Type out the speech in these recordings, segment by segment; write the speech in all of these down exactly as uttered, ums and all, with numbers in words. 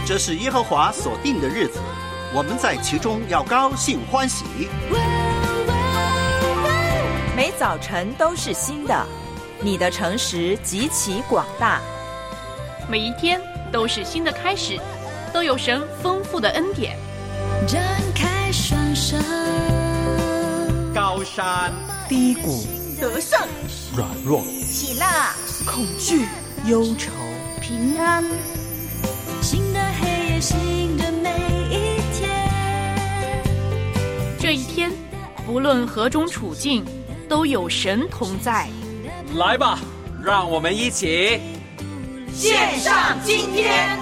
这是耶和华所定的日子，我们在其中要高兴欢喜。 每早晨都是新的，你的诚实极其广大。 每一天都是新的开始，都有神丰富的恩典。 张开双手， 高山低谷， 得胜软弱， 喜乐恐惧，忧愁， 平安，新的黑夜，新的每一天。 这一天，不论何种处境，都有神同在。 来吧，让我们一起献上今天。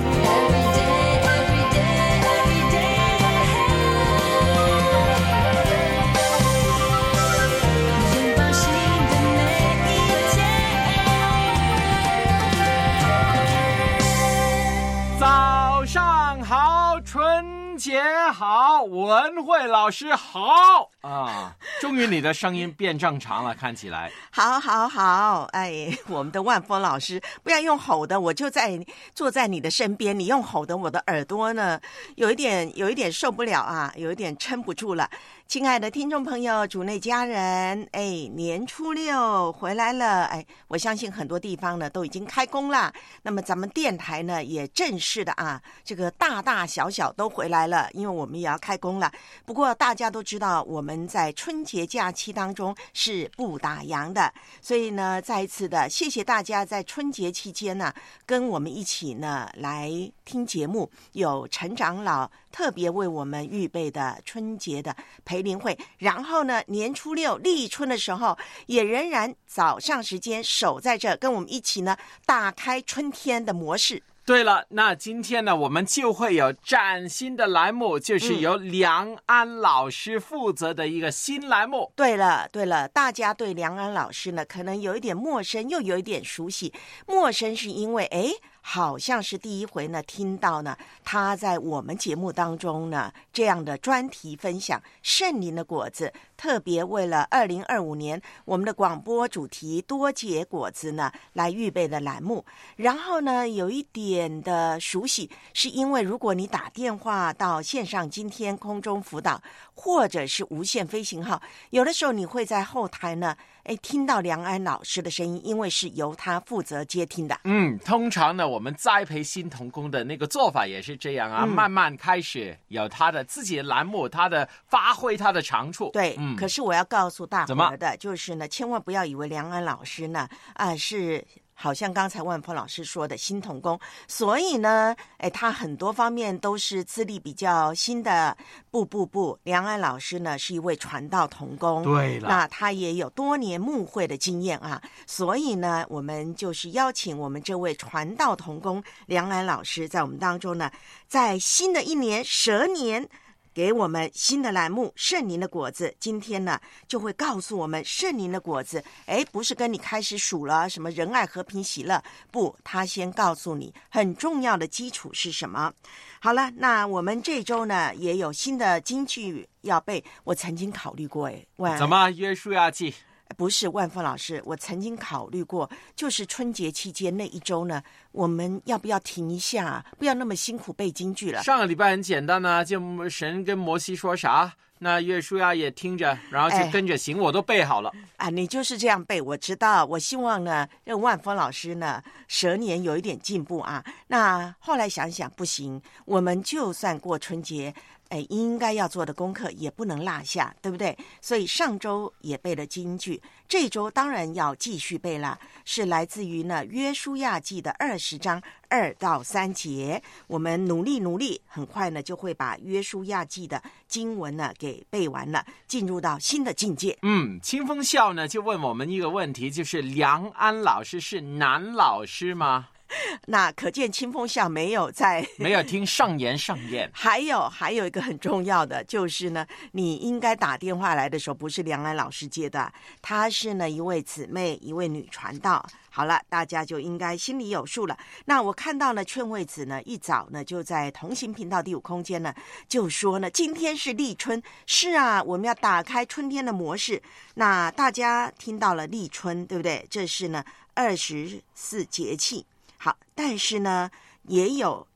早上好，春节好，文慧老师好啊！终于你的声音变正常了，看起来。 好好好，哎，我们的万峰老师，不要用吼的，我就在坐在你的身边，你用吼的，我的耳朵呢，有一点有一点受不了啊，有一点撑不住了。亲爱的听众朋友，主内家人，哎，年初六回来了，哎，我相信很多地方呢都已经开工了，那么咱们电台呢也正式的啊，这个大大小小都回来了，因为我们也要开工了。不过大家都知道，我们在春节假期当中是不打烊的，所以呢，再一次的谢谢大家在春节期间呢，跟我们一起呢来听节目，有陈长老特别为我们预备的春节的培灵会，然后呢，年初六立春的时候，也仍然早上时间守在这，跟我们一起呢打开春天的模式。 对了，那今天呢，我们就会有崭新的栏目，就是由梁安老师负责的一个新栏目。 嗯、对了，对了，大家对梁安老师呢，可能有一点陌生，又有一点熟悉。陌生是因为，哎，好像是第一回呢，听到呢，他在我们节目当中呢，这样的专题分享圣灵的果子，特别为了二零二五年我们的广播主题多结果子呢，来预备的栏目。然后呢，有一点的熟悉，是因为如果你打电话到线上今天空中辅导，或者是无线飞行号，有的时候你会在后台呢，哎，听到梁安老师的声音，因为是由他负责接听的。 嗯，通常呢，我们栽培新同工的那个做法也是这样啊，嗯、慢慢开始有他的自己的栏目，他的发挥他的长处。 对，嗯、可是我要告诉大伙儿的就是呢，千万不要以为梁安老师呢，啊、呃、是。好像刚才万峰老师说的新同工，所以呢，哎，他很多方面都是资历比较新的。不不不，梁安老师呢是一位传道同工， 对了， 那他也有多年牧会的经验啊，所以呢，我们就是邀请我们这位传道同工梁安老师在我们当中呢，在新的一年蛇年。给我们新的栏目圣灵的果子，今天呢就会告诉我们圣灵的果子，哎，不是跟你开始数了什么仁爱和平喜乐，不，他先告诉你很重要的基础是什么。好了，那我们这周呢也有新的金句要背，我曾经考虑过，哎， 怎么约书亚记？ 不是万峰老师，我曾经考虑过，就是春节期间那一周呢，我们要不要停一下，不要那么辛苦背京剧了。 上个礼拜很简单呢、啊，就神跟摩西说啥，那约书亚也听着，然后就跟着行，哎、我都背好了。 啊，你就是这样背，我知道。我希望呢，让万峰老师呢，蛇年有一点进步啊。那后来想想不行，我们就算过春节。哎，应该要做的功课也不能落下，对不对？所以上周也背了金句，这周当然要继续背了，是来自于呢约书亚记的二十章二到三节。我们努力努力，很快呢就会把约书亚记的经文呢给背完了，进入到新的境界。 嗯，清风笑呢就问我们一个问题，就是梁安老师是男老师吗？ 那可见清风笑没有在没有听上言上言。 还有还有一个很重要的就是呢，你应该打电话来的时候不是梁安老师接的，她是呢一位姊妹，一位女传道。好了，大家就应该心里有数了。那我看到呢，劝慰子呢一早呢就在同行频道第五空间呢就说呢，今天是立春，是啊，我们要打开春天的模式。那大家听到了立春，对不对？这是呢二十四节气。好，但是呢也有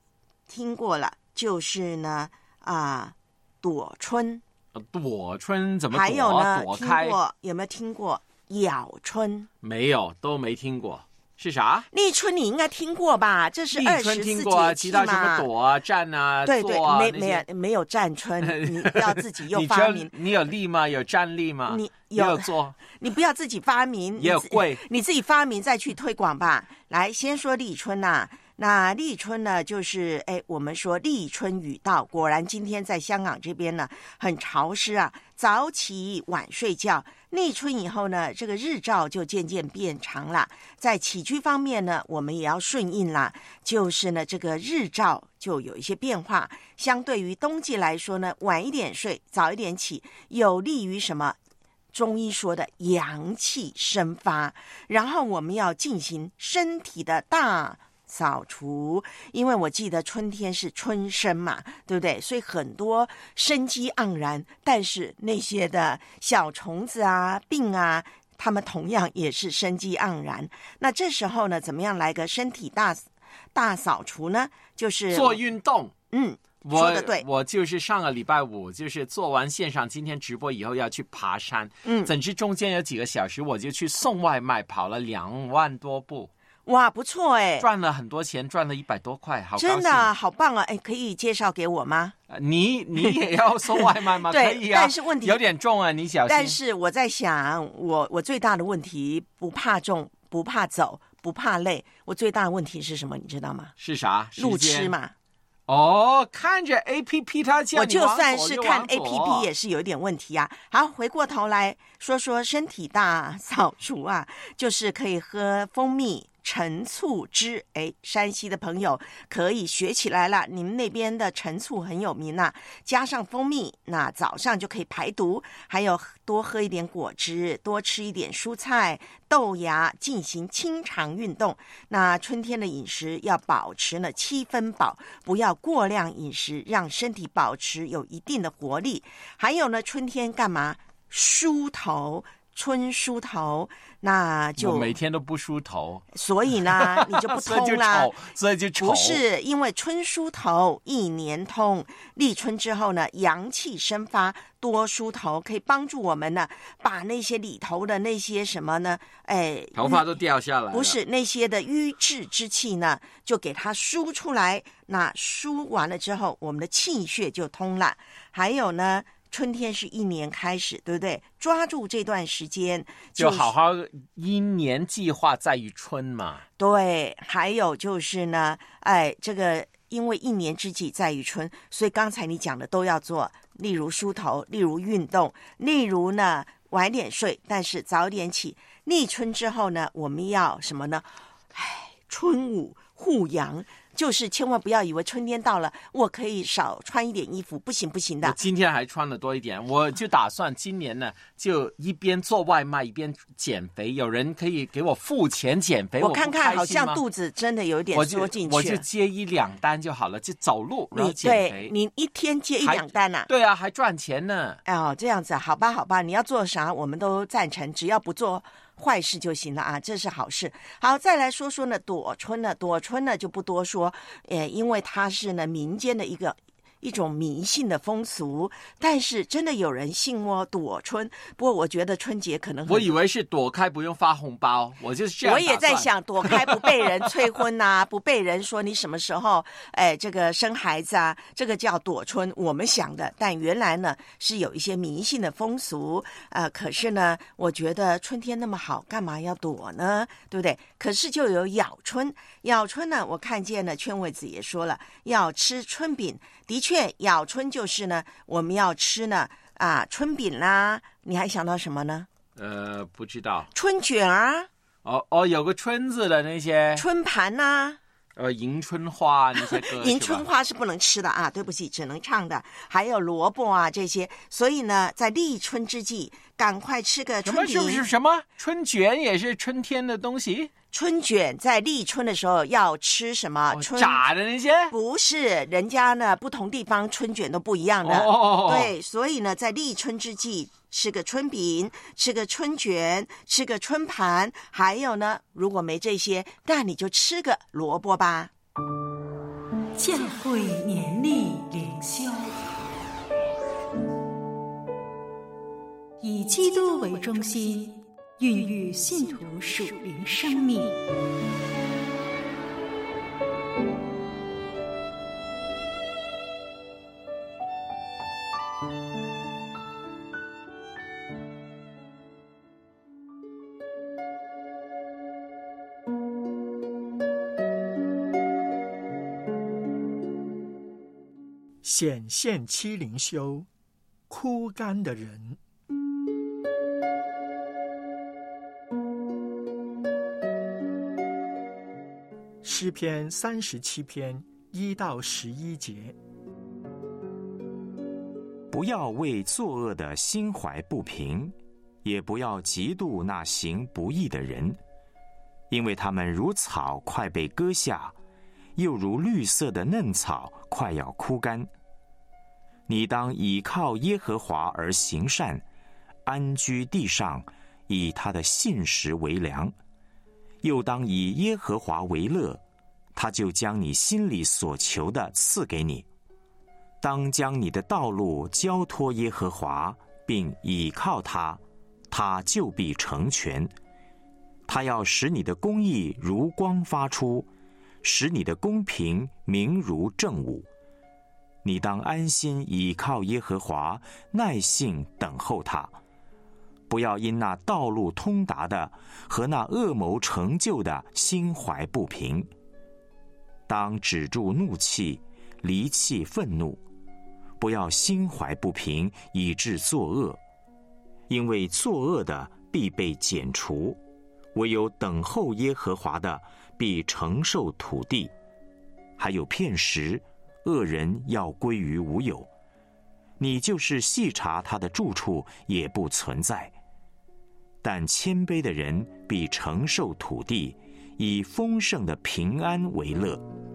听过了，就是呢啊，躲春。 躲春怎么躲？ 还有呢， 躲开听过有没有听过咬春？ 没有，都没听过。是啥？ 立春你应该听过吧？这是二十四节气嘛。 立春听过啊，其他什么躲啊、站啊、 对对， 坐啊， 没没有没有站春，你不要自己又发明。 你, 你有立吗？有站立吗？ 你有, 有坐？ 你不要自己发明。 也有跪， 你自己发明再去推广吧。来，先说立春呐、啊。那立春呢，就是哎，我们说立春雨到，果然今天在香港这边呢很潮湿啊，早起晚睡觉。立春以后呢，这个日照就渐渐变长了。在起居方面呢，我们也要顺应啦，就是呢，这个日照就有一些变化。相对于冬季来说呢，晚一点睡，早一点起，有利于什么？中医说的阳气生发，然后我们要进行身体的大扫除，因为我记得春天是春生嘛，对不对？所以很多生机盎然，但是那些的小虫子啊、病啊，它们同样也是生机盎然。那这时候呢，怎么样来个身体大大扫除呢？就是做运动。 嗯。 我说的对， 我就是上个礼拜五，就是做完线上今天直播以后要去爬山， 嗯， 总之中间有几个小时，我就去送外卖，跑了两万多步， 哇，不错哎， 赚了很多钱，赚了一百多块，好高兴， 真的好棒啊！哎，可以介绍给我吗？ 呃、你你也要送外卖吗？ 对， 可以啊， 但是问题有点重啊，你小心。 但是我在想，我我最大的问题不怕重，不怕走，不怕累，我最大的问题是什么？你知道吗？ 是啥？ 路痴嘛。 哦，看着 A P P 它叫你我就算是看 A P P 也是是有一点问题啊。好，回过头来说说身体大扫除啊，就是可以喝蜂蜜陈醋汁。哎，山西的朋友可以学起来了，你们那边的陈醋很有名啊，加上蜂蜜，那早上就可以排毒，还有多喝一点果汁，多吃一点蔬菜豆芽，进行清肠运动。那春天的饮食要保持呢七分饱，不要过量饮食，让身体保持有一定的活力。还有呢，春天干嘛？梳头，春梳头，那就我每天都不梳头， 所以呢，你就不通啦， 所以就丑。 不是因为春梳头一年通，立春之后呢，阳气生发，多梳头可以帮助我们呢，把那些里头的那些什么呢，哎， 头发都掉下来了， 不是那些的瘀滞之气呢，就给它梳出来。那梳完了之后，我们的气血就通了。还有呢，春天是一年开始，对不对？抓住这段时间， 就好好一年计划在于春嘛。 对，还有就是呢，哎，这个因为一年之计在于春，所以刚才你讲的都要做，例如梳头，例如运动，例如呢晚点睡，但是早点起。立春之后呢，我们要什么呢？哎，春捂护阳。就是千万不要以为春天到了，我可以少穿一点衣服，不行不行的。 我今天还穿的多一点，我就打算今年呢，就一边做外卖一边减肥。有人可以给我付钱减肥， 我看看，好像肚子子真的有点缩进去了。 我就接一两单就好了，就走路然后减肥。 你一天接一两单啊？ 对啊，还赚钱呢。 哦，这样子，好吧，好吧，你要做啥我们都赞成，只要不做坏事就行了啊，这是好事。好，再来说说呢，躲春呢，躲春呢就不多说，呃，因为它是呢民间的一个一种迷信的风俗，但是真的有人信哦，躲春。不过我觉得春节可能我以为是躲开不用发红包，我就是这样。 我也在想躲开不被人催婚呐、啊，不被人说你什么时候哎这个生孩子啊，这个叫躲春。我们想的，但原来呢是有一些迷信的风俗，呃，可是呢，我觉得春天那么好，干嘛要躲呢？对不对？可是就有咬春，咬春呢，我看见呢，圈位子也说了要吃春饼。的确，咬春就是呢，我们要吃呢啊春饼啦。你还想到什么呢？ 呃，不知道。 春卷啊。 哦哦，有个春字的那些。 春盘呐、啊。 呃，迎春花那些歌。 迎春花是不能吃的啊，对不起，只能唱的。还有萝卜啊这些，所以呢，在立春之际，赶快吃个春饼。 什么是什么？春卷也是春天的东西。 春卷在立春的时候要吃什么？ 哦、 春炸的那些？ 不是，人家呢不同地方春卷都不一样的。 哦， 对，所以呢，在立春之际吃个春饼，吃个春卷，吃个春盘，还有呢，如果没这些，那你就吃个萝卜吧。 教会年历灵修，以基督为中心，孕育信徒属灵生命。 显现七灵修，枯干的人。诗篇三十七篇一到十一节。 不要为作恶的心怀不平，也不要嫉妒那行不义的人，因为他们如草快被割下，又如绿色的嫩草快要枯干。你当倚靠耶和华而行善，安居地上，以他的信实为粮。又当以耶和华为乐，他就将你心里所求的赐给你。当将你的道路交托耶和华，并倚靠他，他就必成全。他要使你的公义如光发出，使你的公平明如正午。你当安心倚靠耶和华，耐性等候他。不要因那道路通达的和那恶谋成就的心怀不平。当止住怒气，离弃愤怒，不要心怀不平，以致作恶。因为作恶的必被剪除，唯有等候耶和华的必承受土地。还有片时，恶人要归于无有，你就是细查他的住处，也不存在。但谦卑的人必承受土地，以丰盛的平安为乐。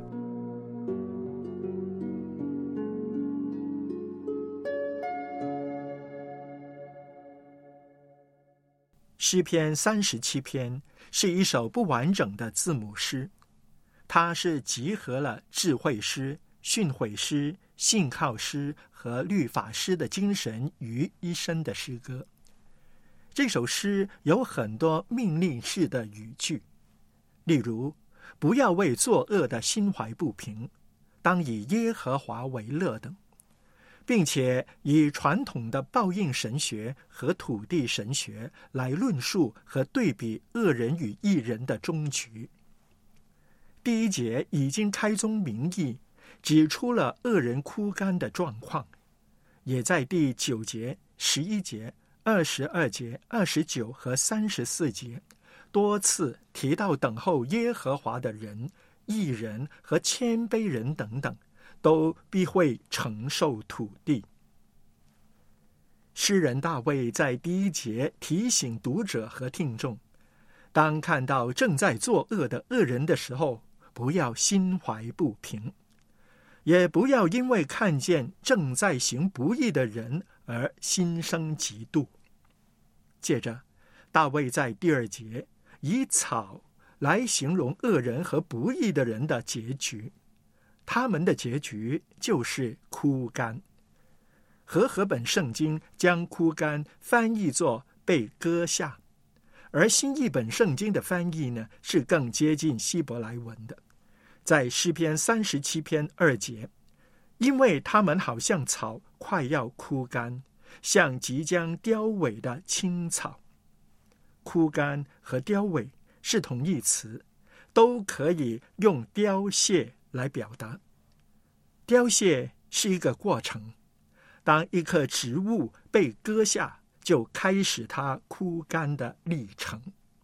诗篇三十七篇是一首不完整的字母诗，它是集合了智慧诗、训诲诗、信靠诗和律法诗的精神于一身的诗歌。这首诗有很多命令式的语句，例如不要为作恶的心怀不平，当以耶和华为乐等，并且以传统的报应神学和土地神学来论述和对比恶人与义人的终局。第一节已经开宗明义指出了恶人枯干的状况，也在第九节、十一节、二十二节、二十九和三十四节多次提到等候耶和华的人、义人和谦卑人等等，都必会承受土地。诗人大卫在第一节提醒读者和听众，当看到正在作恶的恶人的时候，不要心怀不平，也不要因为看见正在行不义的人而心生嫉妒。接着，大卫在第二节以草来形容恶人和不义的人的结局，他们的结局就是枯干。和合本圣经将枯干翻译作被割下，而新译本圣经的翻译呢，是更接近希伯来文的。在诗篇三十七篇二节，因为他们好像草快要枯干，像即将凋萎的青草。枯干和凋萎是同义词，都可以用凋谢来表达。凋谢是一个过程，当一棵植物被割下，就开始它枯干的历程。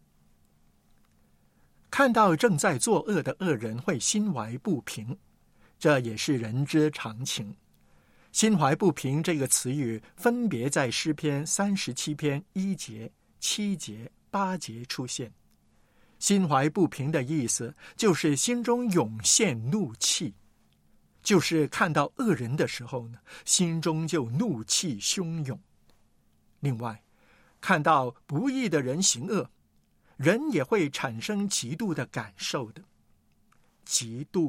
看到正在作恶的恶人会心怀不平，这也是人之常情。心怀不平这个词语分别在诗篇三十七篇一节、七节、八节出现。心怀不平的意思就是心中涌现怒气，就是看到恶人的时候呢，心中就怒气汹涌。另外，看到不义的人行恶，人也会产生嫉妒的感受的。嫉妒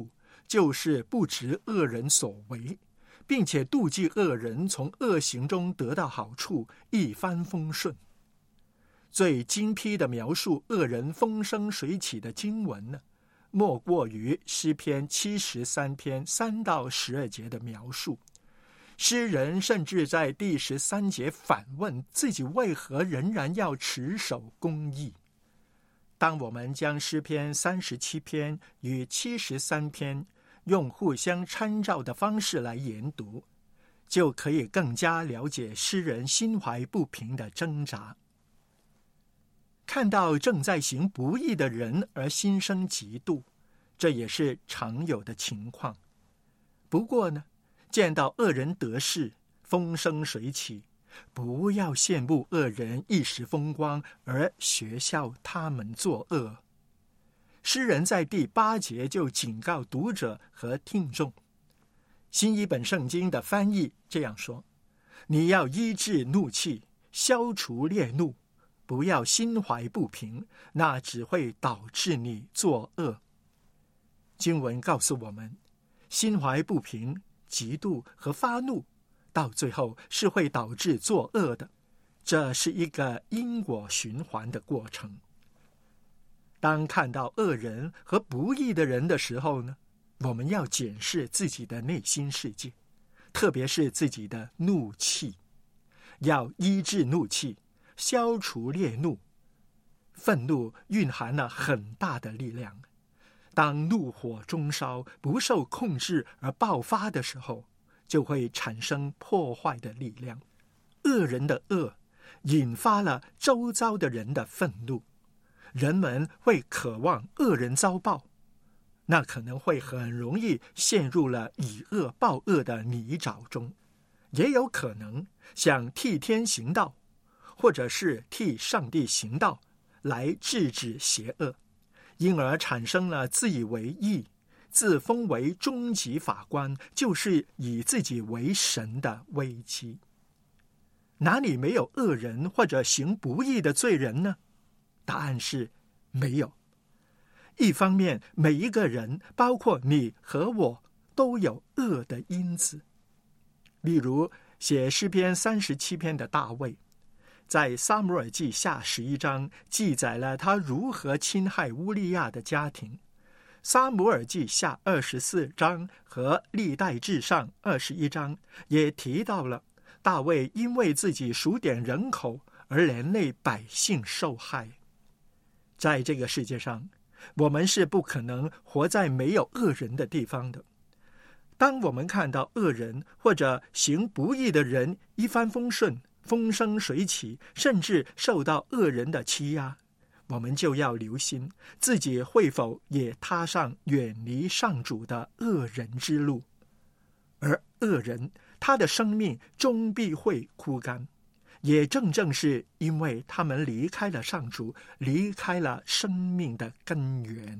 就是不知恶人所为，并且妒忌恶人从恶行中得到好处，一帆风顺。最精辟的描述恶人风生水起的经文呢，莫过于诗篇七十三篇三到十二节的描述。诗人甚至在第十三节反问自己为何仍然要持守公义。当我们将诗篇三十七篇与七十三篇用互相参照的方式来研读，就可以更加了解诗人心怀不平的挣扎。看到正在行不义的人而心生嫉妒，这也是常有的情况。不过呢，见到恶人得势，风生水起，不要羡慕恶人一时风光而学效他们作恶。诗人在第八节就警告读者和听众。新译本圣经的翻译这样说：你要医治怒气，消除烈怒，不要心怀不平，那只会导致你作恶。经文告诉我们，心怀不平、嫉妒和发怒，到最后是会导致作恶的。这是一个因果循环的过程。当看到恶人和不义的人的时候呢，我们要检视自己的内心世界，特别是自己的怒气，要医治怒气，消除烈怒。愤怒蕴含了很大的力量，当怒火中烧，不受控制而爆发的时候，就会产生破坏的力量。恶人的恶引发了周遭的人的愤怒，人们会渴望恶人遭报，那可能会很容易陷入了以恶报恶的泥沼中，也有可能想替天行道，或者是替上帝行道来制止邪恶，因而产生了自以为义、自封为终极法官，就是以自己为神的危机。哪里没有恶人或者行不义的罪人呢？答案是没有。一方面，每一个人，包括你和我，都有恶的因子。例如写诗篇三十七篇的大卫，在撒母耳记下十一章记载了他如何侵害乌利亚的家庭。撒母耳记下二十四章和历代志上二十一章也提到了大卫因为自己数点人口而连累百姓受害。在这个世界上，我们是不可能活在没有恶人的地方的。当我们看到恶人或者行不义的人一帆风顺、风生水起，甚至受到恶人的欺压，我们就要留心自己会否也踏上远离上主的恶人之路。而恶人，他的生命终必会枯干，也正正是因为他们离开了上主，离开了生命的根源。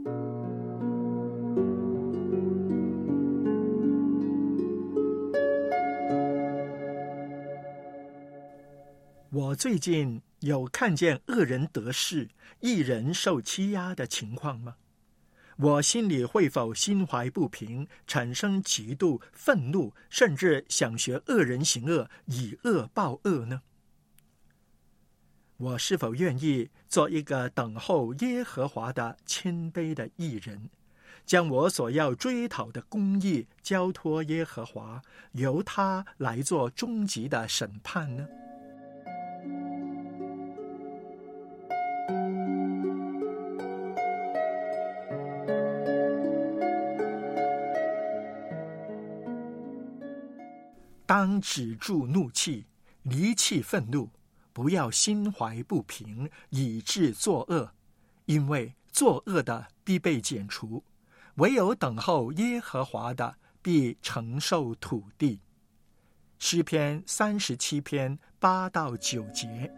我最近有看见恶人得势、义人受欺压的情况吗？我心里会否心怀不平，产生嫉妒、愤怒，甚至想学恶人行恶，以恶报恶呢？我是否愿意做一个等候耶和华的谦卑的义人，将我所要追讨的公义交托耶和华，由他来做终极的审判呢？当止住怒气，离弃愤怒，不要心怀不平，以致作恶，因为作恶的必被剪除，唯有等候耶和华的必承受土地。诗篇三十七篇八到九节。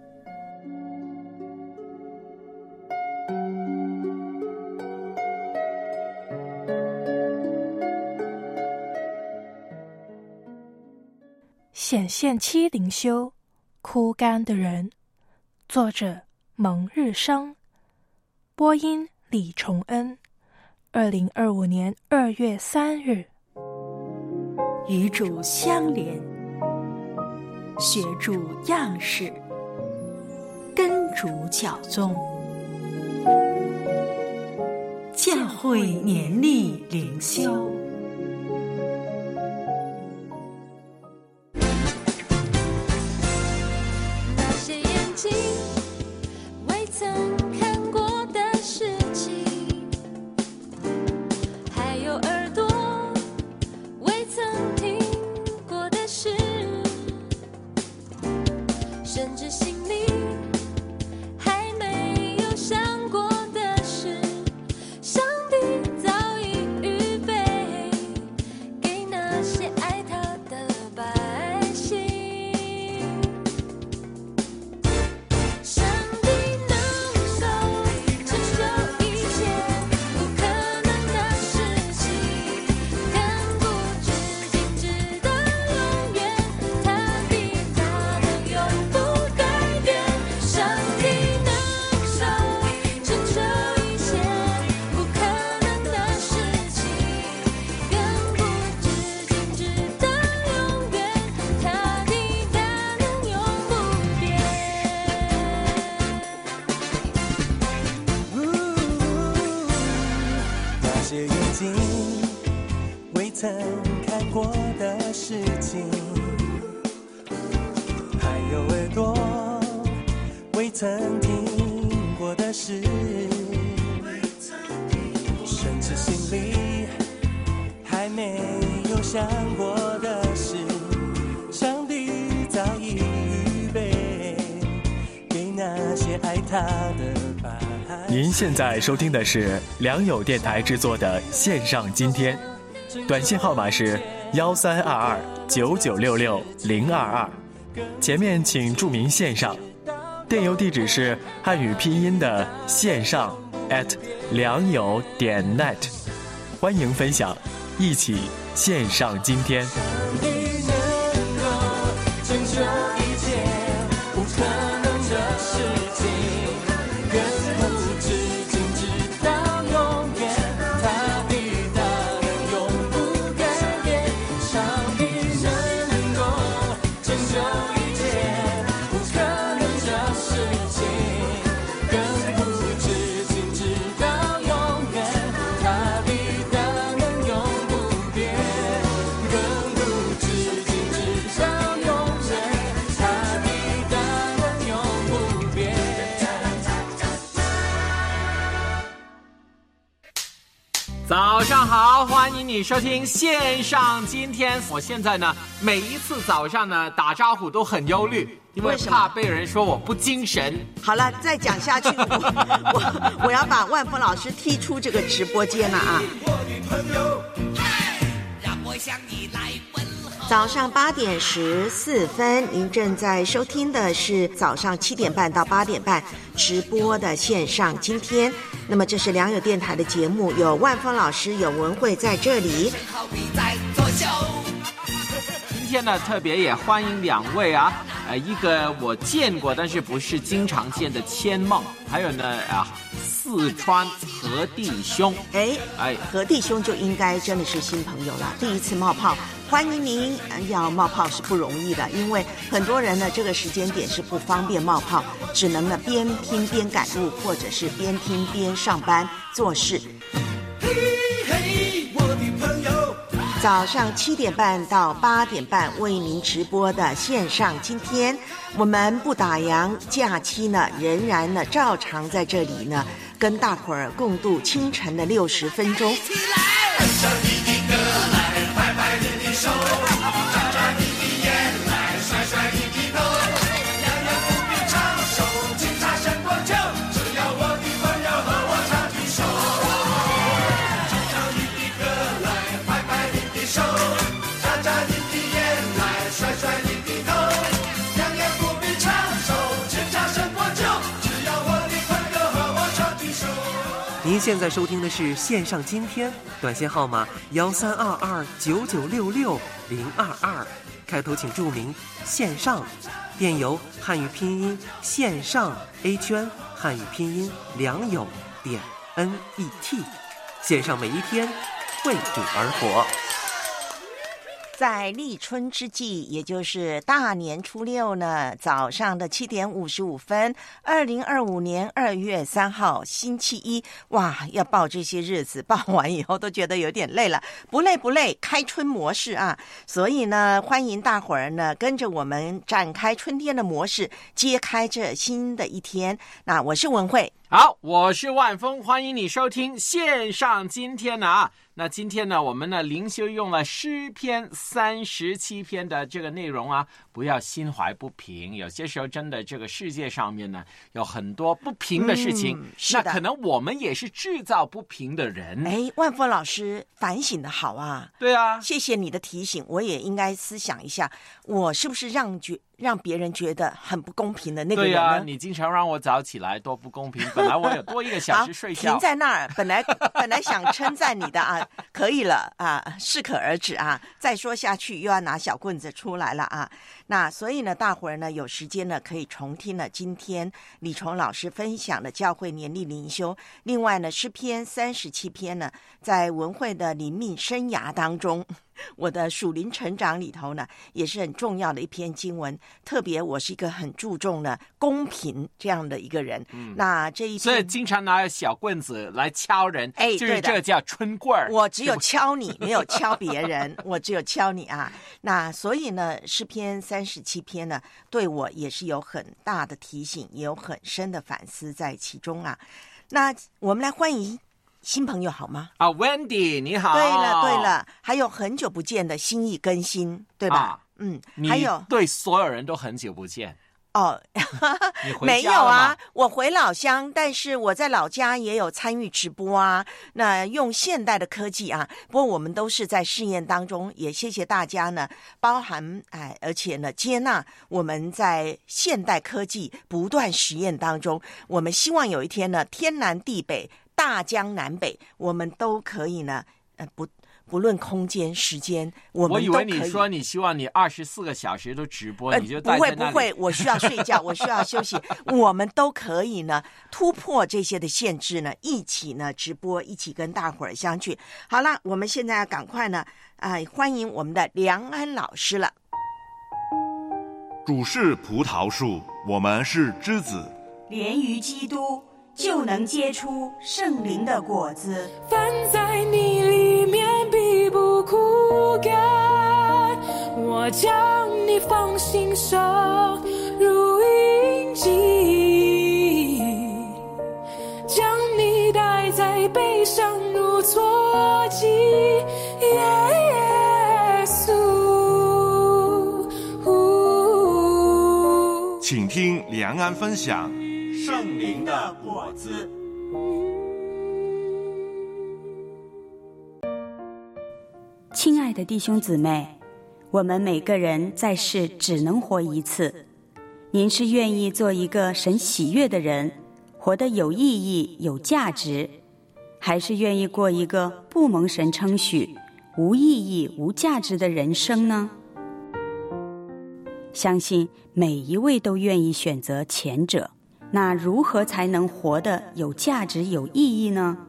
显现期灵修，枯干的人。作者蒙日生，播音李崇恩。 二零二五年二月三日。 与主相连，学主样式，跟主教宗。教会年历灵修。 那些眼睛未曾看过的事情，还有耳朵未曾听过的事，甚至心里还没有想过的事，上帝早已预备给那些爱他的百姓。上帝能够承受一切不可能的事情，看不知尽直到永远，他的大能永不改变。上帝能够承受一切不可能的事情，看不知尽直到永远，他的大能永不变。 那些眼睛未曾看过的事情，还有耳朵未曾听过的事，甚至心里还没有想过的事，上帝早已预备给那些爱他的百姓。 您现在收听的是良友电台制作的线上今天，短信号码是幺三二二九九六六零二二，前面请注明线上，电邮地址是汉语拼音的线上 at 良友点 net， 欢迎分享，一起线上今天。 承受一切不可能的事情，跟不知尽直到永远，他的大能永不改变。上帝能够承受一切不可能的事情，跟不知尽直到永远，他的大能永不变，跟不知尽直到永远，他的大能永不变。 早上好，欢迎你收听线上今天。我现在呢，每一次早上呢打招呼都很忧虑，因为为什么怕被人说我不精神。 好了，再讲下去，我我我要把万峰老师踢出这个直播间了啊！早上八点十四分，您正在收听的是早上七点半到八点半直播的线上今天。那么这是良友电台的节目，有万峰老师，有文慧在这里。 今天呢，特别也欢迎两位啊，呃，一个我见过但是不是经常见的千梦，还有呢啊，四川何弟兄。 哎哎， 何弟兄就应该真的是新朋友了，第一次冒泡。欢迎您，要冒泡是不容易的，因为很多人呢这个时间点是不方便冒泡，只能呢边听边赶路，或者是边听边上班做事。早上七点半到八点半为您直播的线上今天，我们不打烊，假期呢仍然呢照常在这里呢跟大伙儿共度清晨的六十分钟。 您现在收听的是线上今天，短信号码幺三二二九九六六零二二，开头请注明线上，电邮汉语拼音线上 A 圈汉语拼音良友点 net。 线上每一天，为主而活。 在立春之际，也就是大年初六呢，早上的七点五十五分，二零二五年二月三号星期一，哇，要报这些日子，报完以后都觉得有点累了，不累不累，开春模式啊！所以呢，欢迎大伙儿呢跟着我们展开春天的模式，揭开这新的一天。那我是文慧。 好，我是万峰，欢迎你收听线上今天呢啊。那今天呢，我们呢灵修用了诗篇三十七篇的这个内容啊，不要心怀不平。有些时候真的这个世界上面呢有很多不平的事情， 嗯、是的， 那可能我们也是制造不平的人。 哎，万峰老师反省的好啊。 对啊， 谢谢你的提醒，我也应该思想一下，我是不是让觉让别人觉得很不公平的那个人呢？ 对啊，你经常让我早起来，多不公平。本来我有多一个小时睡觉。 停在那儿，本来本来想称赞你的啊，可以了啊，适可而止啊。再说下去又要拿小棍子出来了啊。那所以呢，大伙儿呢有时间呢可以重听了今天李崇老师分享的教会年历灵修。另外呢，诗篇三十七篇呢，在文慧的灵命生涯当中，我的属灵成长里头呢，也是很重要的一篇经文。特别我是一个很注重呢公平这样的一个人。嗯，那这一篇， 所以经常拿小棍子来敲人， 哎， 就是这个叫春棍儿。 我只有敲你，没有敲别人，我只有敲你啊。那所以呢，诗篇三十七篇呢，对我也是有很大的提醒，也有很深的反思在其中啊。那我们来欢迎新朋友好吗？ 啊 ，Wendy 你好。 对了对了，还有很久不见的心意更新，对吧？啊、嗯，还有对所有人都很久不见。 哦， 你回没家了吗？ 有啊，我回老乡，但是我在老家也有参与直播啊。那用现代的科技啊，不过我们都是在试验当中，也谢谢大家呢，包含哎，而且呢接纳我们在现代科技不断实验当中，我们希望有一天呢，天南地北、大江南北，我们都可以呢，呃不。不论空间、时间，我们都可以。 我以为你说你希望你二十四个小时都直播，呃、你就待在那里。 不会不会，我需要睡觉，我需要休息。我们都可以呢，突破这些的限制呢，一起呢直播，一起跟大伙儿相聚。好了，我们现在要赶快呢，啊、呃，欢迎我们的梁安老师了。 主是葡萄树，我们是枝子。 连于基督，就能结出圣灵的果子。 放在你里面必不枯干，我将你放心上如印记，将你带在背上如坐骑，耶稣。 请听梁安分享圣灵的果子。 亲爱的弟兄姊妹，我们每个人在世只能活一次。您是愿意做一个神喜悦的人，活得有意义、有价值，还是愿意过一个不蒙神称许、无意义、无价值的人生呢？相信每一位都愿意选择前者。那如何才能活得有价值、有意义呢？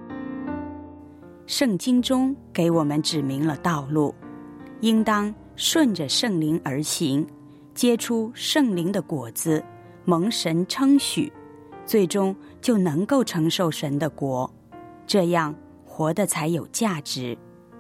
圣经中给我们指明了道路，应当顺着圣灵而行，结出圣灵的果子，蒙神称许，最终就能够承受神的国，这样活得才有价值。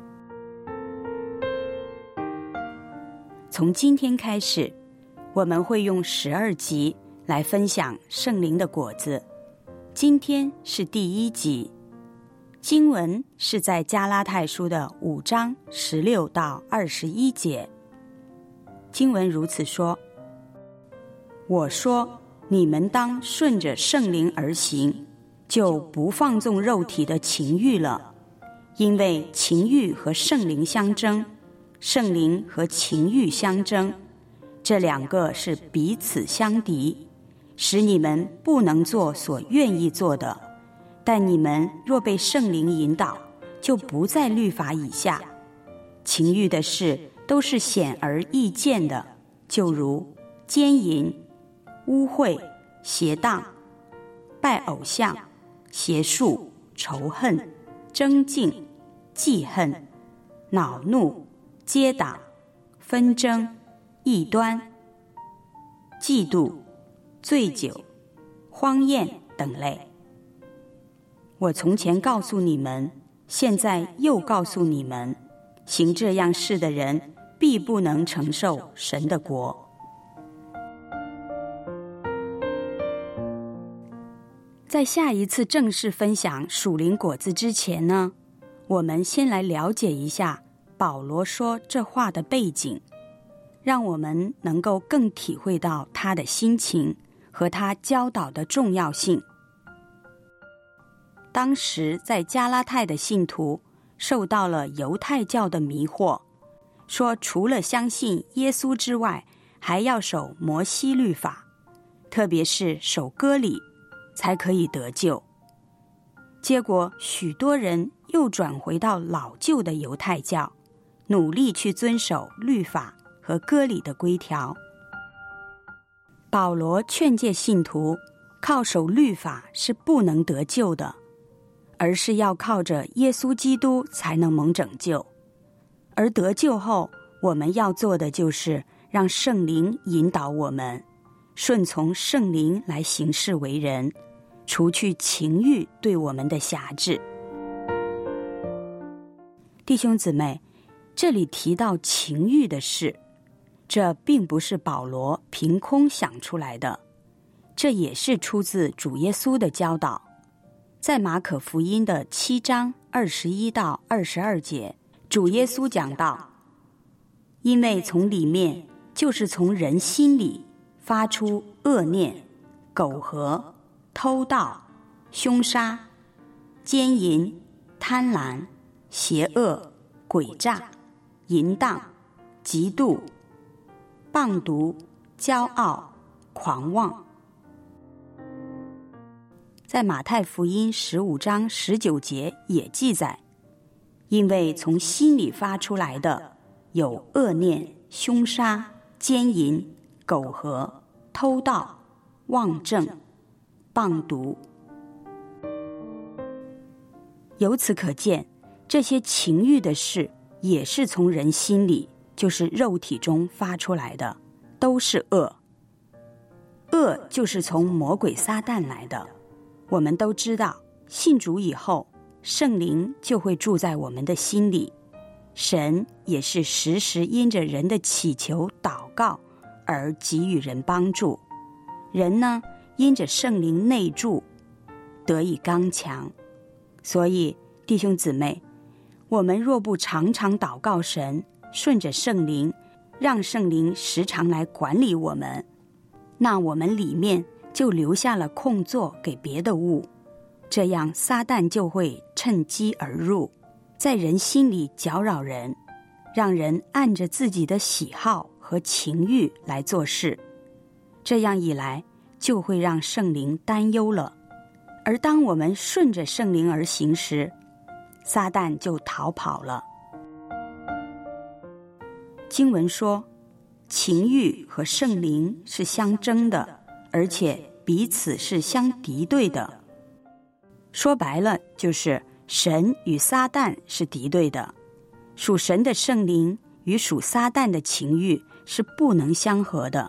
从今天开始，我们会用十二集来分享圣灵的果子。今天是第一集，经文是在加拉太书的五章十六到二十一节。经文如此说：我说，你们当顺着圣灵而行，就不放纵肉体的情欲了，因为情欲和圣灵相争，圣灵和情欲相争，这两个是彼此相敌，使你们不能做所愿意做的。但你们若被圣灵引导，就不在律法以下。情欲的事都是显而易见的，就如奸淫、污秽、邪荡、拜偶像、邪术、仇恨、 争竞、记恨、恼怒、结党、纷争、异端、嫉妒、醉酒、荒宴等类。我从前告诉你们，现在又告诉你们，行这样事的人必不能承受神的国。在下一次正式分享属灵果子之前呢，我们先来了解一下保罗说这话的背景，让我们能够更体会到他的心情和他教导的重要性。当时在加拉太的信徒受到了犹太教的迷惑，说除了相信耶稣之外，还要守摩西律法，特别是守割礼，才可以得救。结果许多人又转回到老旧的犹太教，努力去遵守律法和割礼的规条。保罗劝诫信徒，靠守律法是不能得救的，而是要靠着耶稣基督才能蒙拯救。而得救后，我们要做的就是让圣灵引导我们，顺从圣灵来行事为人，除去情欲对我们的辖制。弟兄姊妹，这里提到情欲的事，这并不是保罗凭空想出来的，这也是出自主耶稣的教导。在马可福音的七章二十一到二十二节，主耶稣讲道，因为从里面，就是从人心里发出恶念、苟合、偷盗、凶杀、奸淫、贪婪、邪恶、诡诈、淫荡、嫉妒、谤毒、骄傲、狂妄。在马太福音十五章十九节也记载，因为从心里发出来的有恶念、凶杀、奸淫、苟合、偷盗、妄证、谤毒。由此可见，这些情欲的事也是从人心里，就是肉体中发出来的，都是恶。恶就是从魔鬼撒旦来的。我们都知道，信主以后，圣灵就会住在我们的心里，神也是时时因着人的祈求祷告而给予人帮助。人呢，因着圣灵内住，得以刚强。所以弟兄姊妹，我们若不常常祷告神，顺着圣灵，让圣灵时常来管理我们，那我们里面就留下了空座给别的物，这样撒旦就会趁机而入，在人心里搅扰人，让人按着自己的喜好和情欲来做事。这样一来，就会让圣灵担忧了。而当我们顺着圣灵而行时，撒旦就逃跑了。经文说，情欲和圣灵是相争的，而且彼此是相敌对的。说白了，就是神与撒旦是敌对的，属神的圣灵与属撒旦的情欲是不能相合的。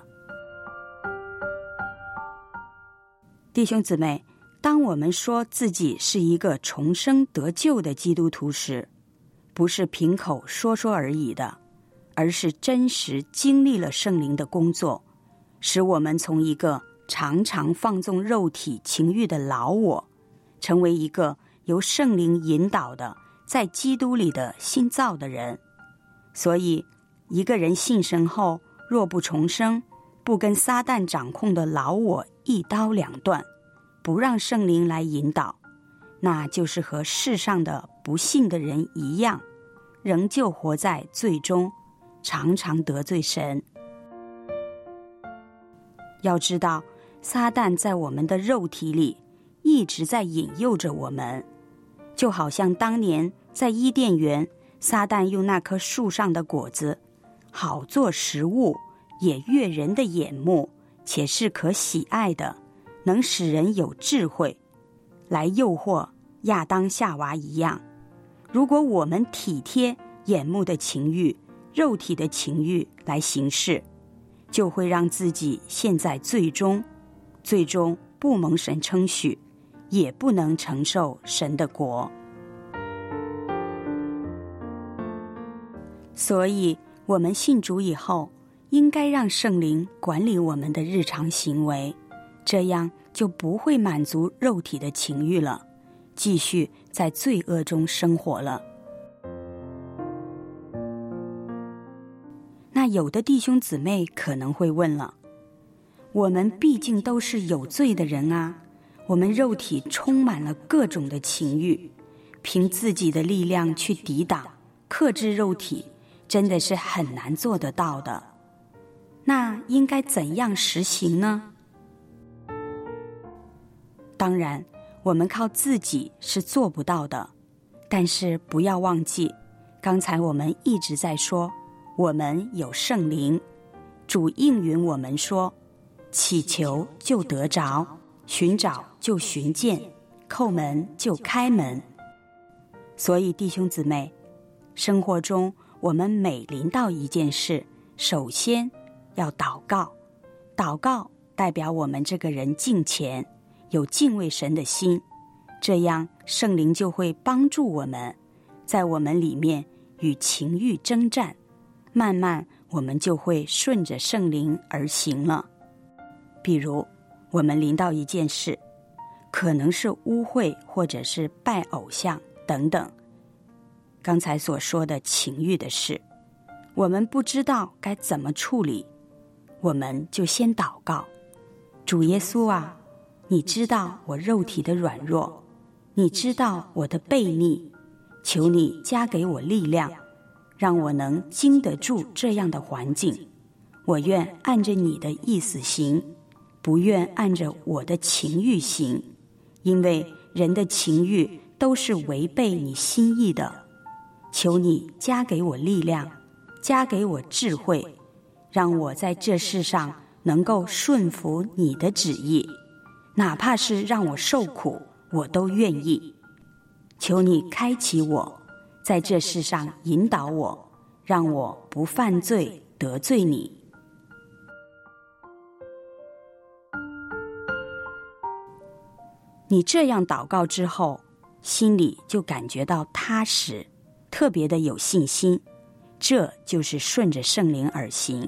弟兄姊妹，当我们说自己是一个重生得救的基督徒时，不是凭口说说而已的，而是真实经历了圣灵的工作，使我们从一个常常放纵肉体情欲的老我，成为一个由圣灵引导的在基督里的新造的人。所以一个人信神后，若不重生，不跟撒旦掌控的老我一刀两断，不让圣灵来引导，那就是和世上的不信的人一样，仍旧活在罪中，常常得罪神。要知道，撒旦在我们的肉体里一直在引诱着我们，就好像当年在伊甸园，撒旦用那棵树上的果子好做食物，也悦人的眼目，且是可喜爱的，能使人有智慧，来诱惑亚当夏娃一样， 如果我们体贴眼目的情欲、肉体的情欲来行事，就会让自己陷在罪中，最终不蒙神称许，也不能承受神的国。所以我们信主以后，应该让圣灵管理我们的日常行为，这样就不会满足肉体的情欲了，继续在罪恶中生活了。那有的弟兄姊妹可能会问了，我们毕竟都是有罪的人啊，我们肉体充满了各种的情欲，凭自己的力量去抵挡、克制肉体，真的是很难做得到的。那应该怎样实行呢？当然，我们靠自己是做不到的，但是不要忘记，刚才我们一直在说，我们有圣灵，主应允我们说，祈求就得着，寻找就寻见，叩门就开门。所以弟兄姊妹，生活中我们每临到一件事，首先要祷告。祷告代表我们这个人敬虔，有敬畏神的心，这样圣灵就会帮助我们，在我们里面与情欲征战，慢慢我们就会顺着圣灵而行了。比如我们临到一件事，可能是污秽或者是拜偶像等等，刚才所说的情欲的事，我们不知道该怎么处理，我们就先祷告，主耶稣啊，你知道我肉体的软弱，你知道我的悖逆，求你加给我力量，让我能经得住这样的环境。我愿按着你的意思行，不愿按着我的情欲行，因为人的情欲都是违背你心意的。求你加给我力量，加给我智慧，让我在这世上能够顺服你的旨意，哪怕是让我受苦，我都愿意。求你开启我，在这世上引导我，让我不犯罪得罪你。你这样祷告之后，心里就感觉到踏实，特别的有信心，这就是顺着圣灵而行。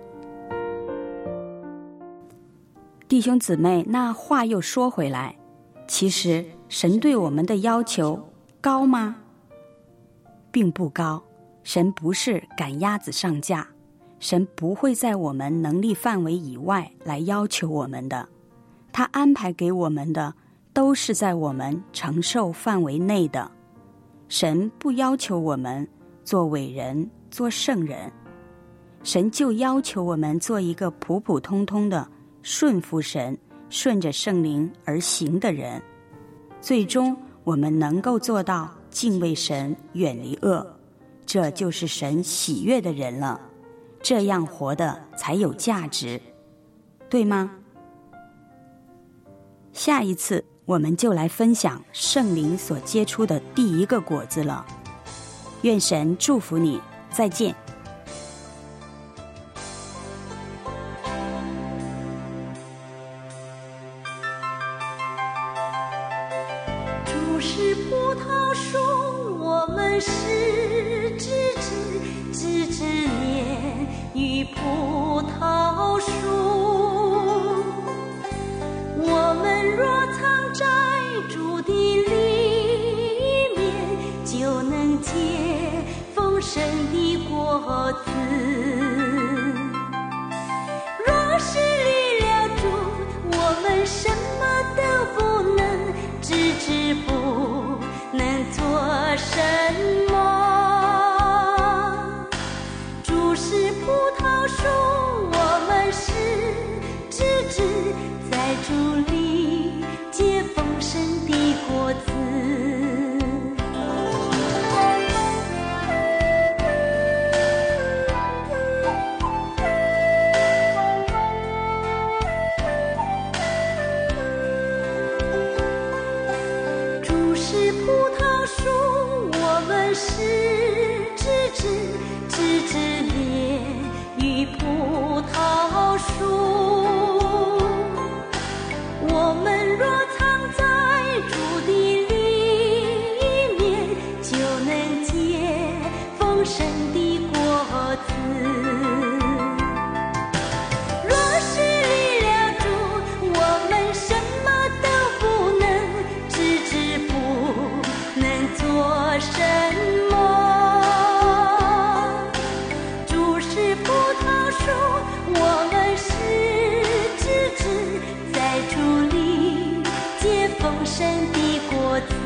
弟兄姊妹，那话又说回来，其实神对我们的要求高吗？并不高，神不是赶鸭子上架，神不会在我们能力范围以外来要求我们的，他安排给我们的都是在我们承受范围内的。神不要求我们做伟人、做圣人，神就要求我们做一个普普通通的顺服神、顺着圣灵而行的人。最终我们能够做到敬畏神、远离恶，这就是神喜悦的人了。这样活的才有价值，对吗？下一次我们就来分享圣灵所结出的第一个果子了。愿神祝福你，再见。 主是葡萄树，我们是枝子，枝子连于葡萄树。我们若藏在主的里面，就能结丰盛的果子。若是离了主，我们什么都不能，只知不能做什么。主是葡萄树，我们是枝子，在主里结丰盛的果子。主是葡萄树，我们盛的果子。若是离了主，我们什么都不能，只知不能做什么。主是葡萄树，我们是枝子，在主里结丰盛的果子。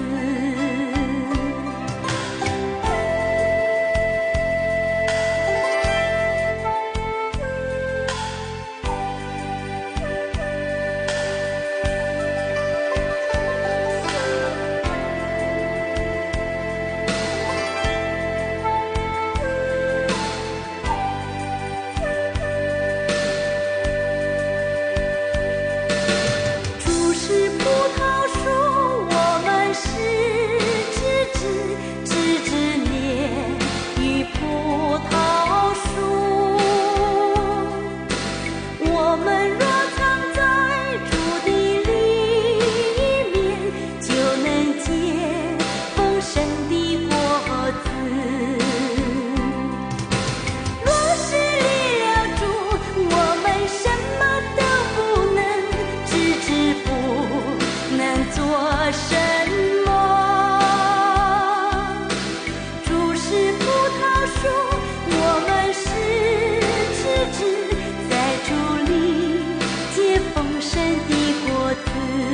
主是葡萄树，我们是枝子，枝子连于葡萄树。我们若藏在主的里面，就能结丰盛的果子。若是离了主，我们什么都不能，只知不能做什么。主是葡萄树，我们是枝子，在主里结丰盛的果子。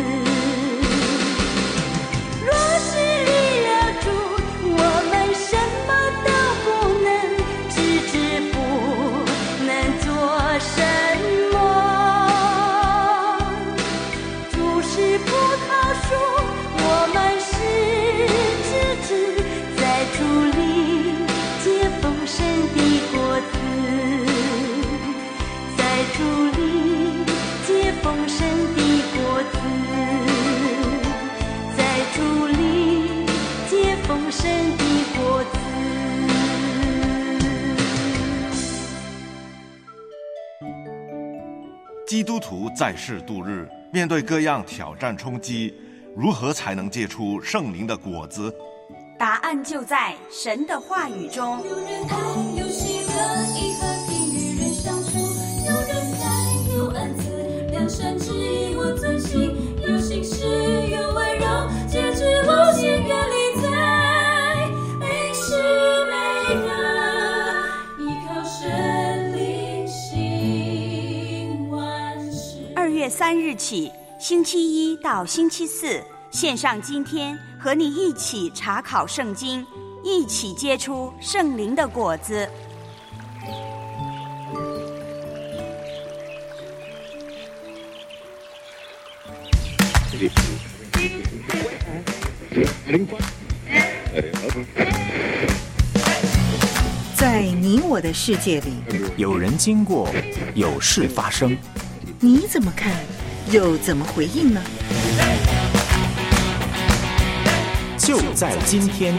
若是离了主，我们什么都不能，只知不能做什么。主是葡萄树，我们是枝子，在主里结丰盛的果子，在主里结丰盛的果子，在主里结丰盛的果子。 基督徒在世度日，面对各样挑战冲击，如何才能结出圣灵的果子？ 答案就在神的话语中。 有人爱，有喜乐，以和平与人相处；有人爱，有恩慈，良善之意我遵行；有信实，有温柔，节制无限个理财，每时每刻依靠神灵行万事。 二月三日起，星期一到星期四，线上今天和你一起查考圣经，一起结出圣灵的果子。 在你我的世界里， 有人经过，有事发生， 你怎么看，又怎么回应呢？ 就在今天。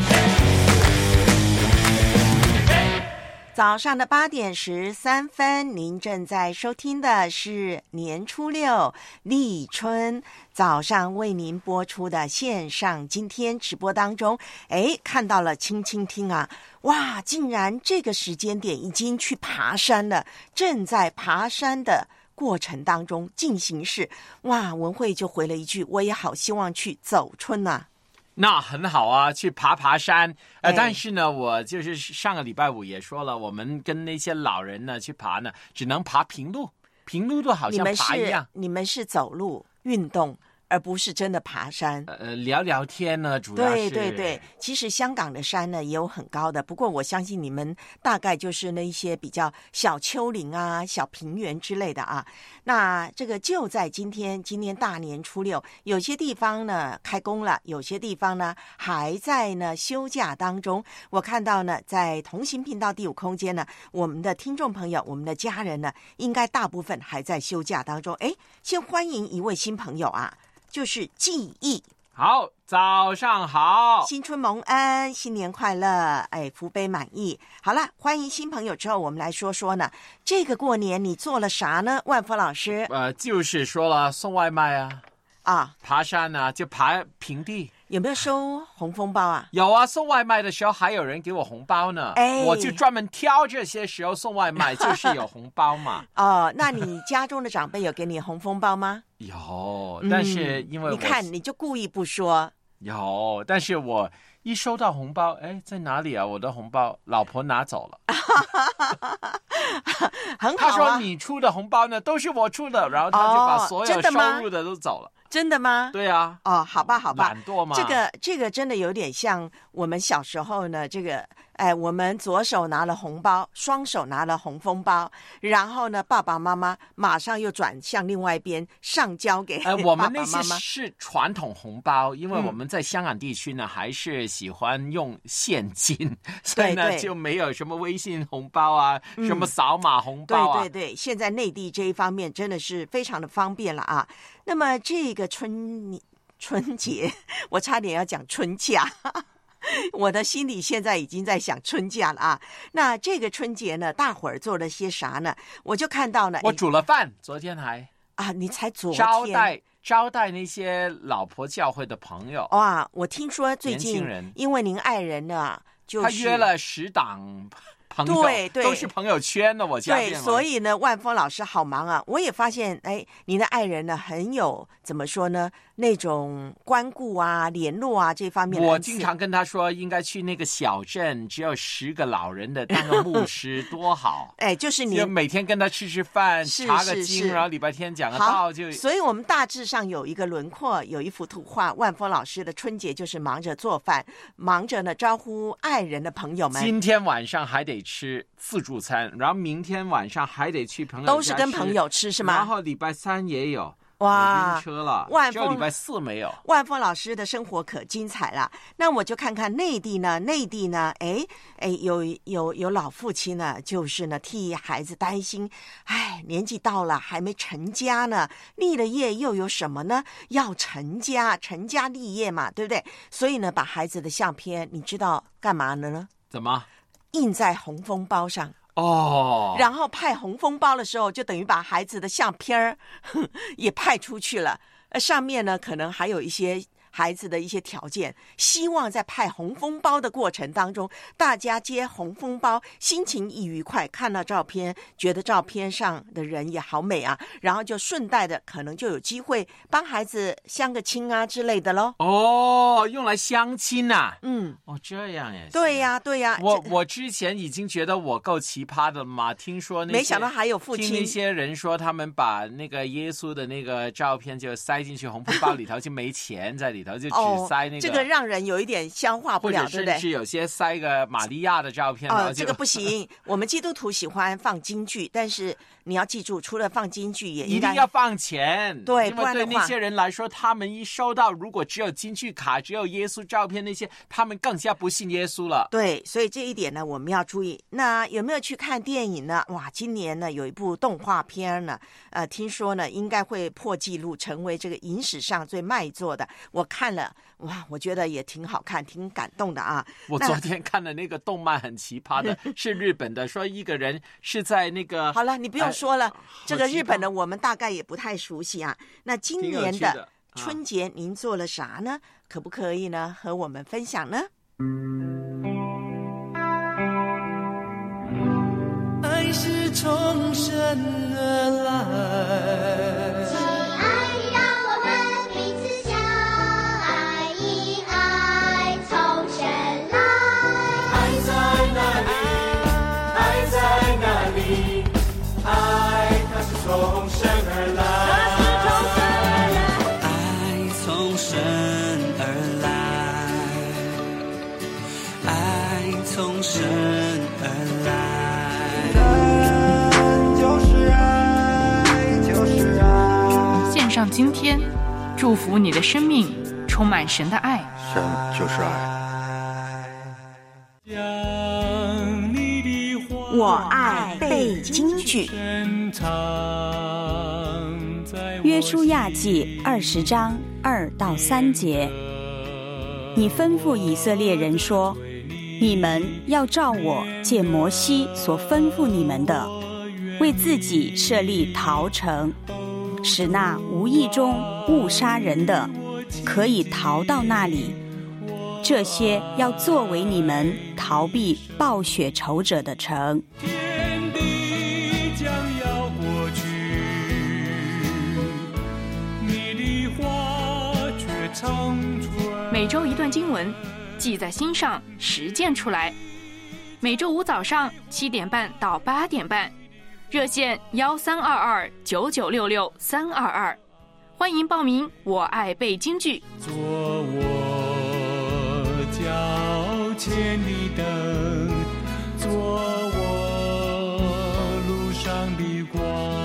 早上的八点十三分，您正在收听的是年初六立春早上为您播出的线上今天直播当中，哎，看到了青青听啊，哇，竟然这个时间点已经去爬山了，正在爬山的过程当中进行式。哇，文慧就回了一句，我也好希望去走春啊。 那很好啊，去爬爬山。呃， 哎但是呢，我就是上个礼拜五也说了，我们跟那些老人呢去爬呢，只能爬平路，平路都好像你们是爬一样。 你们是走路运动，而不是真的爬山。 呃，聊聊天呢，主要是。 对对对，其实香港的山呢也有很高的，不过我相信你们大概就是那一些比较小丘陵啊、小平原之类的啊。那这个就在今天，今天大年初六，有些地方呢开工了，有些地方呢还在呢休假当中。我看到呢，在同行频道第五空间呢，我们的听众朋友、我们的家人呢，应该大部分还在休假当中。哎，先欢迎一位新朋友啊。就是记忆。 好，早上好， 新春蒙恩，新年快乐，哎，福杯满溢。好了，欢迎新朋友之后，我们来说说呢，这个过年你做了啥呢？万福老师， 呃，就是说了送外卖啊， 啊， 爬山啊，就爬平地。 有没有收红封包啊？ 有啊，送外卖的时候还有人给我红包呢。 哎， 我就专门挑这些时候送外卖，就是有红包嘛。 哦，那你家中的长辈有给你红封包吗？ 有，但是因为我、 嗯、你看你就故意不说。 有，但是我一收到红包，哎，在哪里啊？我的红包，老婆拿走了。 很好啊。 他说你出的红包呢，都是我出的，然后他就把所有收入的都走了。 哦，真的吗？ 对啊。 哦，好吧，好吧。 懒惰嘛。 这个这个真的有点像我们小时候呢，这个哎，我们左手拿了红包，双手拿了红封包，然后呢，爸爸妈妈马上又转向另外一边上交给爸爸妈妈。 呃，我们那些是传统红包，因为我们在香港地区呢，嗯、还是喜欢用现金，所以呢就没有什么微信红包啊，嗯、什么扫码红包啊。 对对对，现在内地这一方面真的是非常的方便了啊。那么这个春春节，我差点要讲春假。我的心里现在已经在想春假了啊。那这个春节呢，大伙儿做了些啥呢？我就看到呢， 我煮了饭，昨天还啊，你才昨天招待招待那些老婆教会的朋友。 哇，我听说最近因为您爱人呢，就是他约了十档朋友， 对对， 都是朋友圈的。我家对，所以呢，万峰老师好忙啊。我也发现，哎，您的爱人呢，很有怎么说呢？那种关顾啊、联络啊这方面。 我经常跟他说，应该去那个小镇，只有十个老人的当个牧师，多好。 哎，就是你就每天跟他吃吃饭，查个经，然后礼拜天讲个道就。 所以我们大致上有一个轮廓，有一幅图画。万峰老师的春节就是忙着做饭，忙着呢招呼爱人的朋友们。 今天晚上还得吃自助餐，然后明天晚上还得去朋友家吃， 都是跟朋友吃是吗？ 然后礼拜三也有。 哇， 晕车了， 万峰只有礼拜四没有。 万峰老师的生活可精彩了。那我就看看内地呢，内地呢，哎哎，有有有老父亲呢，就是呢替孩子担心，哎，年纪到了还没成家呢，立了业又有什么呢？要成家，成家立业嘛，对不对？所以呢，把孩子的相片，你知道干嘛呢？ 怎么？ 印在红封包上。 哦， 然后派红封包的时候，就等于把孩子的相片儿也派出去了。呃，上面呢可能还有一些孩子的一些条件，希望在派红封包的过程当中，大家接红封包，心情一愉快，看到照片，觉得照片上的人也好美啊，然后就顺带的可能就有机会帮孩子相个亲啊之类的咯。 哦，用来相亲啊？ 嗯， 哦，这样也是。 对呀、啊，对呀、啊。 我我之前已经觉得我够奇葩的嘛，听说那些没想到还有父亲， 听那些人说他们把那个耶稣的那个照片就塞进去红封包里头，就没钱在里头。里头就只塞那个、 哦，这个让人有一点消化不了，对不对？ 或者甚至有些塞个玛利亚的照片。 哦，这个不行。我们基督徒喜欢放金句，但是你要记住，除了放金句，也应该一定要放钱。 对， 因为对那些人来说，他们一收到如果只有金句卡、只有耶稣照片那些，他们更加不信耶稣了。 对，所以这一点呢，我们要注意。那有没有去看电影呢？哇，今年呢有一部动画片呢，呃，听说呢应该会破纪录，成为这个影史上最卖座的。我看了，哇，我觉得也挺好看，挺感动的啊。 我昨天看的那个动漫很奇葩的，是日本的，说一个人是在那个…… 好了，你不用说了，呃、这个日本的我们大概也不太熟悉啊。那今年的春节您做了啥呢？啊、可不可以呢和我们分享呢？ 爱是从神而来。从神而来，爱从神而来，爱从神而来，神就是爱，就是爱。 献上今天，祝福你的生命充满神的爱。 神就是爱。 我爱背金句。 约书亚记二十章二到三节，你吩咐以色列人说，你们要照我借摩西所吩咐你们的，为自己设立逃城，使那无意中误杀人的可以逃到那里， 这些要作为你们逃避暴雪仇者的城。 天地将要过去，你的话却长存。 每周一段经文，记在心上，实践出来。每周五早上七点半到八点半，热线幺三二二九九六六三二二，欢迎报名。我爱背京剧。 做我脚前的灯，做我路上的光。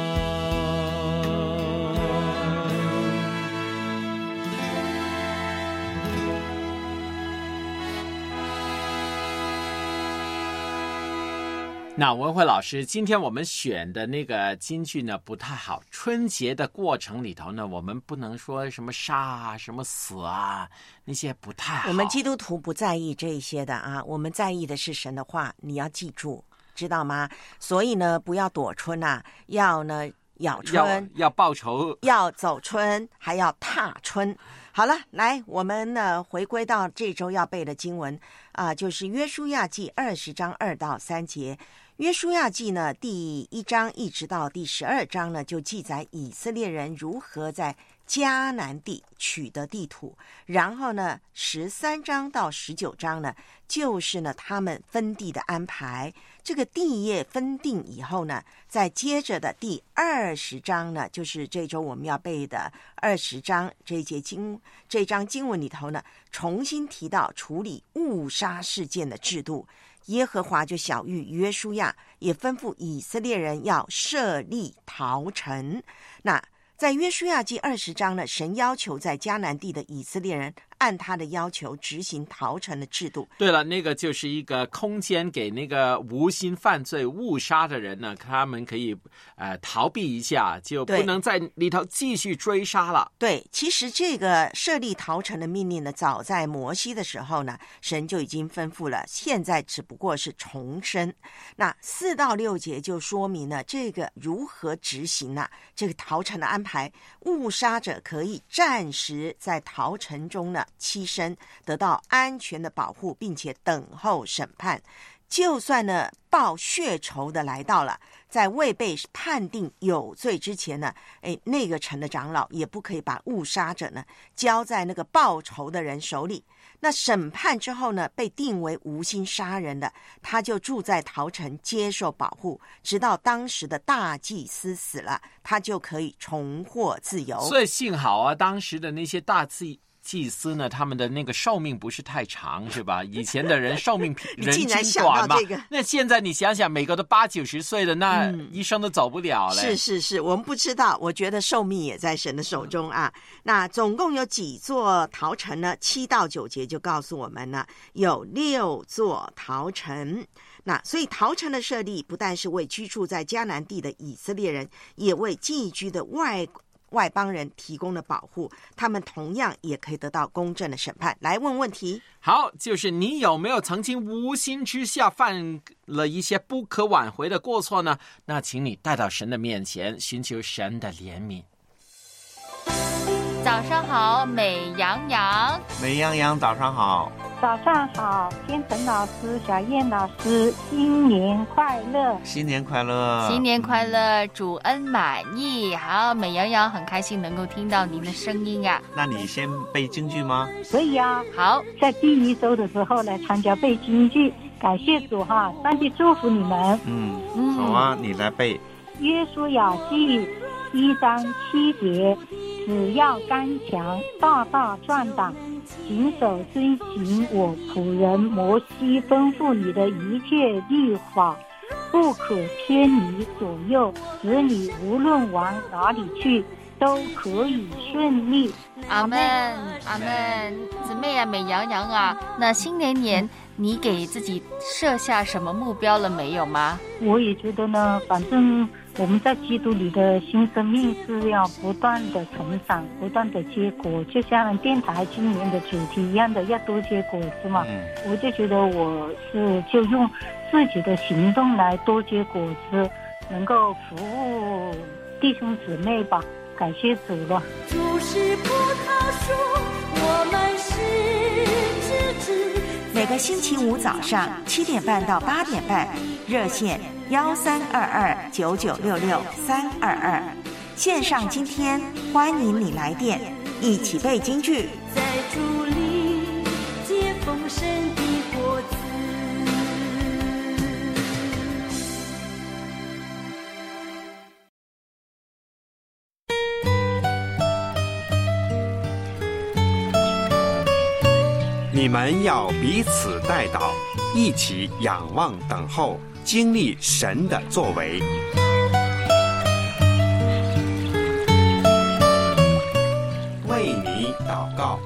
那文慧老师，今天我们选的那个金句呢不太好。春节的过程里头呢，我们不能说什么杀啊、什么死啊，那些不太好。 我们基督徒不在意这些的啊，我们在意的是神的话，你要记住，知道吗？所以呢，不要躲春啊，要呢咬春， 要要报仇， 要走春，还要踏春。好了，来，我们呢回归到这周要背的经文啊、呃，就是约书亚记二十章二到三节。约书亚记呢第一章一直到第十二章呢，就记载以色列人如何在迦南地取得地土，然后呢十三章到十九章呢，就是呢他们分地的安排。这个地业分定以后呢，再接着的第二十章呢，就是这周我们要背的二十章这一节经这章经文里头呢，重新提到处理误杀事件的制度。耶和华就晓谕约书亚，也吩咐以色列人要设立逃城。那在约书亚记二十章呢，神要求在迦南地的以色列人按他的要求执行逃城的制度。 对了，那个就是一个空间给那个无心犯罪误杀的人呢，他们可以呃逃避一下，就不能在里头继续追杀了。 对，其实这个设立逃城的命令呢，早在摩西的时候呢，神就已经吩咐了，现在只不过是重申。那四到六节就说明了这个如何执行呢、啊？这个逃城的安排，误杀者可以暂时在逃城中呢栖身，得到安全的保护，并且等候审判。就算呢报血仇的来到了，在未被判定有罪之前呢，哎，那个城的长老也不可以把误杀者呢交在那个报仇的人手里。那审判之后呢，被定为无心杀人的，他就住在逃城接受保护，直到当时的大祭司死了，他就可以重获自由。 所以幸好啊，当时的那些大祭祭司呢，他们的那个寿命不是太长，是吧？以前的人寿命人均短嘛、这个、那现在你想想，每个都八九十岁的，那一生都走不了了、嗯。 是是是，我们不知道，我觉得寿命也在神的手中啊。嗯、那总共有几座逃城呢？七到九节就告诉我们了，有六座逃城。那所以逃城的设立，不但是为居住在迦南地的以色列人，也为寄居的外外邦人提供了保护，他们同样也可以得到公正的审判。来问问题， 好，就是你有没有曾经无心之下犯了一些不可挽回的过错呢？那请你带到神的面前，寻求神的怜悯。 早上好，美羊羊。 美羊羊，早上好。 早上好，天成老师、小燕老师，新年快乐！ 新年快乐！ 新年快乐！主恩满意。好，美羊羊很开心能够听到您的声音呀、啊。 那你先背京剧吗？ 可以啊。 好， 在第一周的时候来参加背京剧，感谢主哈，上帝祝福你们。 嗯，好啊，你来背。 约书亚记一章七节，只要刚强，大大壮胆。谨守遵行我仆人摩西吩咐你的一切律法，不可偏离左右，使你无论往哪里去都可以顺利。 阿们，阿们。姊妹啊，美羊羊啊，那新年年你给自己设下什么目标了没有吗？ 我也觉得呢，反正我们在基督里的新生命是要不断的成长，不断的结果，就像电台今年的主题一样的，要多结果子嘛、嗯、我就觉得我是就用自己的行动来多结果子，能够服务弟兄姊妹吧，感谢主了。 主是葡萄树，我们是每个星期五早上七点半到八点半，热线幺三二二九九六六三二二，线上今天欢迎你来电，一起背京剧。 在竹林接丰盛的果子。 你们要彼此代祷，一起仰望等候，经历神的作为。为你祷告。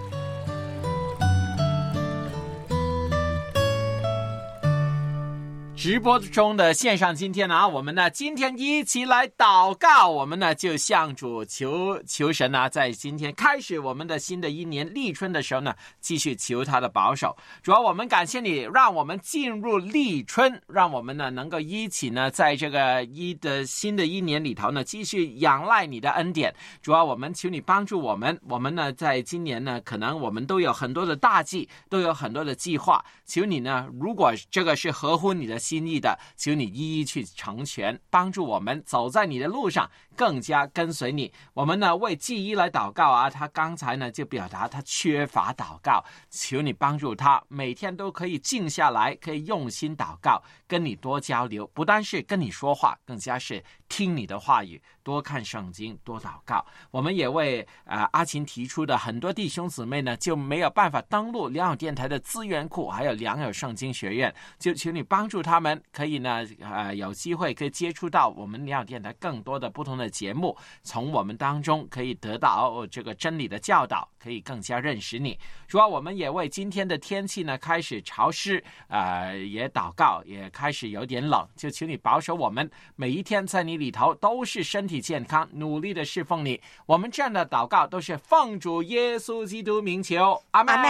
直播中的线上今天呢、啊，我们呢今天一起来祷告，我们呢就向主求求神呢、啊，在今天开始我们的新的一年立春的时候呢，继续求他的保守。主要我们感谢你，让我们进入立春，让我们呢能够一起呢在这个一的新的一年里头呢，继续仰赖你的恩典。主要我们求你帮助我们，我们呢在今年呢，可能我们都有很多的大计，都有很多的计划，求你呢，如果这个是合乎你的心意的，求你一一去成全，帮助我们走在你的路上，更加跟随你。我们呢为记忆来祷告啊，他刚才呢就表达他缺乏祷告，求你帮助他每天都可以静下来，可以用心祷告，跟你多交流，不单是跟你说话，更加是听你的话语，多看圣经，多祷告。我们也为、呃、阿琴提出的很多弟兄姊妹呢就没有办法登录良友电台的资源库，还有良友圣经学院，就求你帮助他们可以呢呃有机会可以接触到我们良友电台更多的不同的节目，从我们当中可以得到这个真理的教导，可以更加认识你。主要我们也为今天的天气呢开始潮湿，呃也祷告，也开始有点冷，就求你保守我们每一天在你里头都是身体健康，努力的侍奉你。我们这样的祷告都是奉主耶稣基督名求，阿们。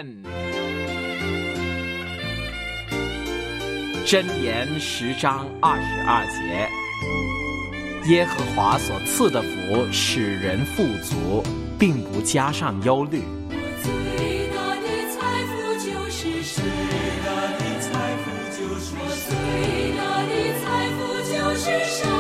箴言十章二十二节，耶和华所赐的福使人富足，并不加上忧虑。 最大的财富就是神，最大的财富就是神，最大的财富就是神。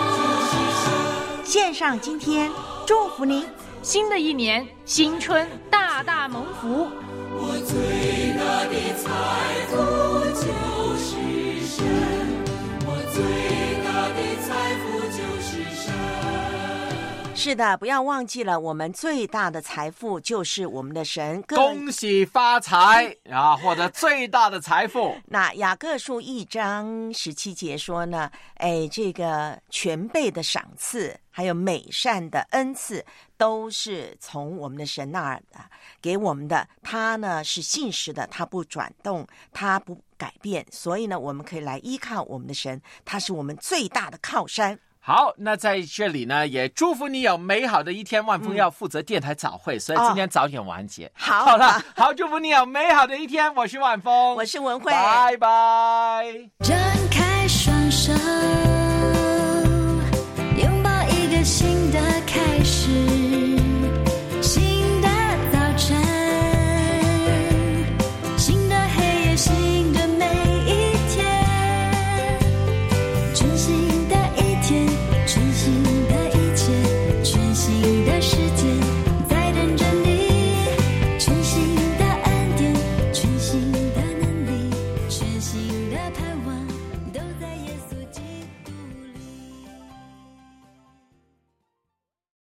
线上今天祝福您， 新的一年新春大大蒙福。 我最大的财富就是神，我最大的财富就是神。 是的，不要忘记了，我们最大的财富就是我们的神。 恭喜发财啊，获得最大的财富。 那雅各书一章十七节说呢，哎，这个全备的赏赐还有美善的恩赐都是从我们的神那儿给我们的。他呢是信实的，他不转动，他不改变，所以呢我们可以来依靠我们的神，他是我们最大的靠山。 好，那在这里呢也祝福你有美好的一天。万峰要负责电台早会、嗯、所以今天早点完结、哦、 好好了，好，祝福你有美好的一天。我是万峰， 我是文慧， 拜拜。 展开